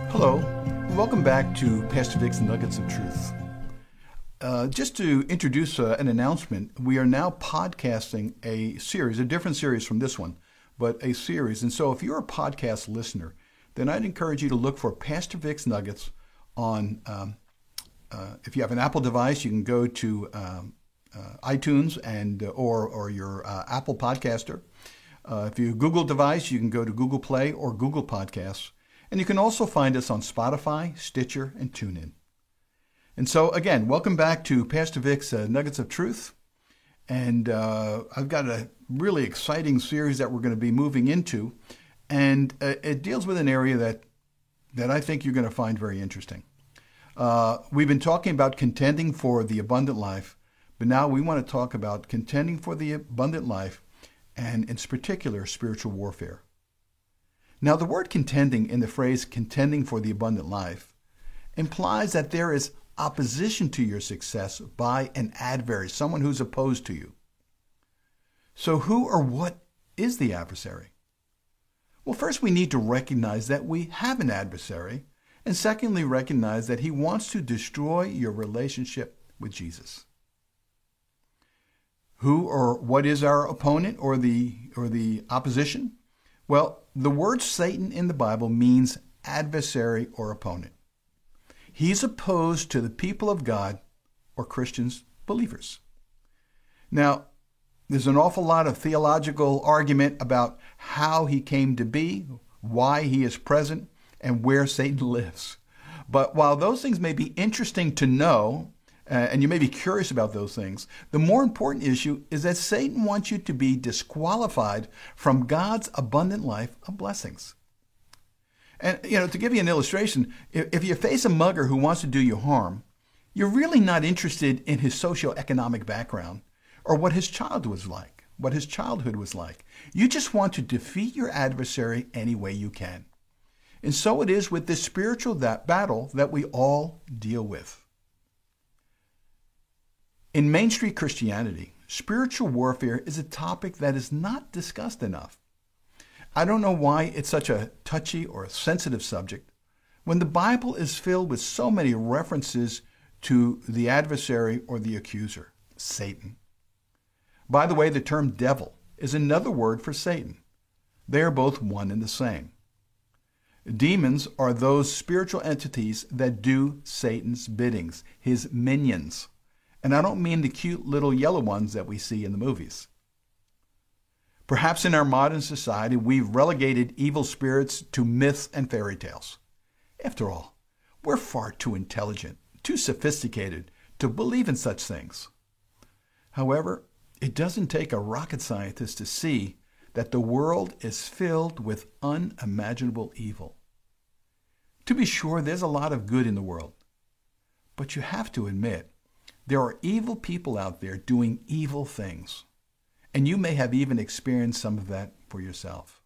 Hello, welcome back to Pastor Vic's Nuggets of Truth. Just to introduce an announcement, we are now podcasting a series, a different series from this one, but a series. And so if you're a podcast listener, then I'd encourage you to look for Pastor Vic's Nuggets on, if you have an Apple device, you can go to iTunes and or your Apple Podcaster. If you Google device, you can go to Google Play or Google Podcasts. And you can also find us on Spotify, Stitcher, and TuneIn. And so, again, welcome back to Pastor Vic's Nuggets of Truth. And I've got a really exciting series that we're going to be moving into. And it deals with an area that I think you're going to find very interesting. We've been talking about contending for the abundant life, but now we want to talk about contending for the abundant life and, in particular, spiritual warfare. Now, the word contending in the phrase contending for the abundant life implies that there is opposition to your success by an adversary, someone who's opposed to you. So who or what is the adversary? Well, first we need to recognize that we have an adversary, and secondly, recognize that he wants to destroy your relationship with Jesus. Who or what is our opponent or the opposition? Well, the word Satan in the Bible means adversary or opponent. He's opposed to the people of God or Christians, believers. Now, there's an awful lot of theological argument about how he came to be, why he is present, and where Satan lives. But while those things may be interesting to know, and you may be curious about those things, the more important issue is that Satan wants you to be disqualified from God's abundant life of blessings. And, to give you an illustration, if you face a mugger who wants to do you harm, you're really not interested in his socioeconomic background or what his childhood was like. You just want to defeat your adversary any way you can. And so it is with this spiritual battle that we all deal with. In Main Street Christianity, spiritual warfare is a topic that is not discussed enough. I don't know why it's such a touchy or a sensitive subject when the Bible is filled with so many references to the adversary or the accuser, Satan. By the way, the term devil is another word for Satan. They are both one and the same. Demons are those spiritual entities that do Satan's biddings, his minions. And I don't mean the cute little yellow ones that we see in the movies. Perhaps in our modern society, we've relegated evil spirits to myths and fairy tales. After all, we're far too intelligent, too sophisticated to believe in such things. However, it doesn't take a rocket scientist to see that the world is filled with unimaginable evil. To be sure, there's a lot of good in the world. But you have to admit, there are evil people out there doing evil things, and you may have even experienced some of that for yourself.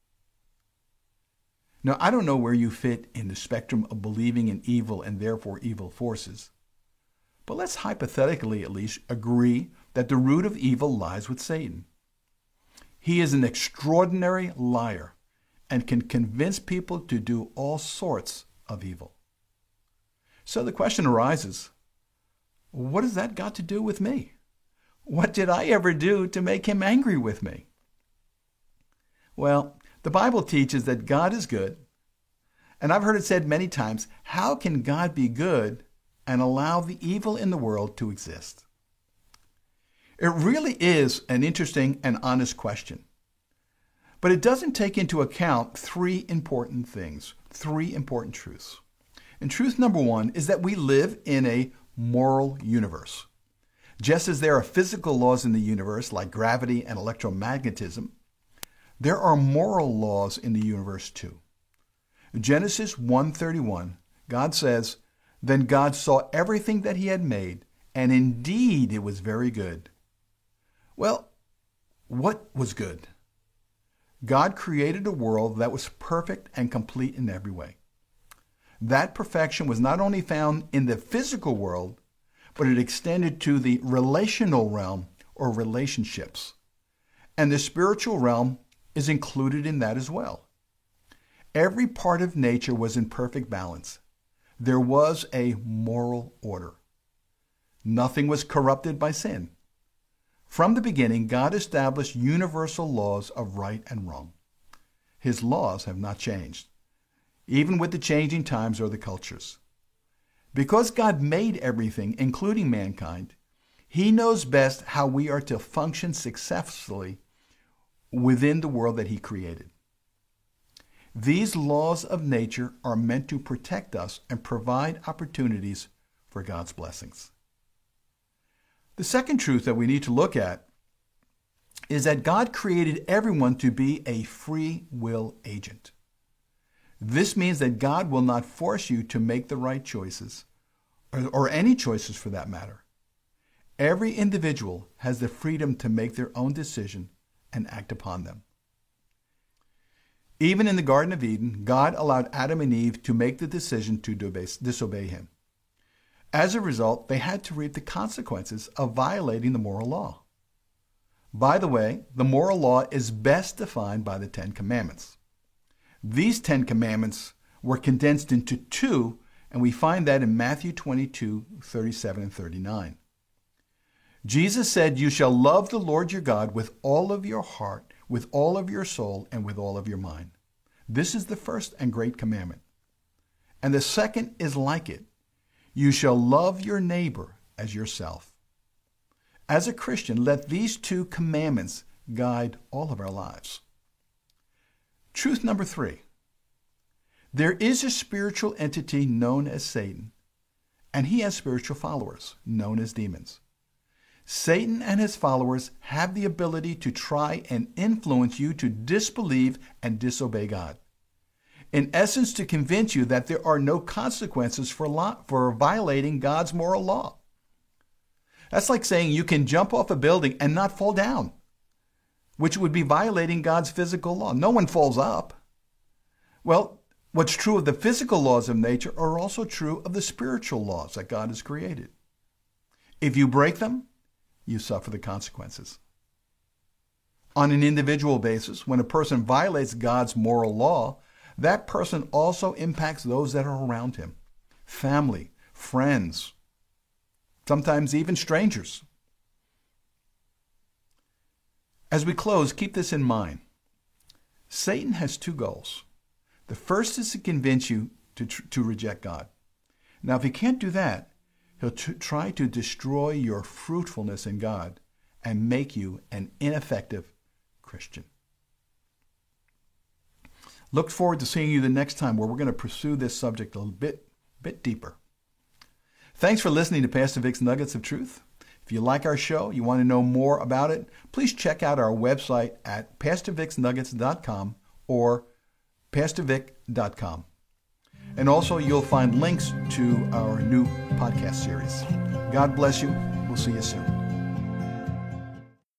Now, I don't know where you fit in the spectrum of believing in evil and therefore evil forces, but let's hypothetically at least agree that the root of evil lies with Satan. He is an extraordinary liar and can convince people to do all sorts of evil. So the question arises, what has that got to do with me? What did I ever do to make him angry with me? Well, the Bible teaches that God is good, and I've heard it said many times, how can God be good and allow the evil in the world to exist? It really is an interesting and honest question, but it doesn't take into account three important things, three important truths. And truth number one is that we live in a moral universe. Just as there are physical laws in the universe like gravity and electromagnetism, there are moral laws in the universe too. Genesis 1:31, God says, "Then God saw everything that he had made, and indeed it was very good." Well, what was good? God created a world that was perfect and complete in every way. That perfection was not only found in the physical world, but it extended to the relational realm or relationships. And the spiritual realm is included in that as well. Every part of nature was in perfect balance. There was a moral order. Nothing was corrupted by sin. From the beginning, God established universal laws of right and wrong. His laws have not changed, even with the changing times or the cultures. Because God made everything, including mankind, He knows best how we are to function successfully within the world that He created. These laws of nature are meant to protect us and provide opportunities for God's blessings. The second truth that we need to look at is that God created everyone to be a free will agent. This means that God will not force you to make the right choices, or any choices for that matter. Every individual has the freedom to make their own decision and act upon them. Even in the Garden of Eden, God allowed Adam and Eve to make the decision to disobey Him. As a result, they had to reap the consequences of violating the moral law. By the way, the moral law is best defined by the Ten Commandments. These 10 commandments were condensed into 2, and we find that in Matthew 22:37 and 39. Jesus said, "You shall love the Lord your God with all of your heart, with all of your soul, and with all of your mind." This is the first and great commandment. And the second is like it. You shall love your neighbor as yourself. As a Christian, let these 2 commandments guide all of our lives. Truth number 3. There is a spiritual entity known as Satan, and he has spiritual followers known as demons. Satan and his followers have the ability to try and influence you to disbelieve and disobey God. In essence, to convince you that there are no consequences for violating God's moral law. That's like saying you can jump off a building and not fall down, which would be violating God's physical law. No one falls up. Well, what's true of the physical laws of nature are also true of the spiritual laws that God has created. If you break them, you suffer the consequences. On an individual basis, when a person violates God's moral law, that person also impacts those that are around him. Family, friends, sometimes even strangers. As we close, keep this in mind. Satan has 2 goals. The first is to convince you to reject God. Now, if he can't do that, he'll try to destroy your fruitfulness in God and make you an ineffective Christian. Look forward to seeing you the next time, where we're going to pursue this subject a little bit deeper. Thanks for listening to Pastor Vic's Nuggets of Truth. If you like our show, you want to know more about it, please check out our website at pastorvicsnuggets.com or pastorvic.com. And also, you'll find links to our new podcast series. God bless you. We'll see you soon.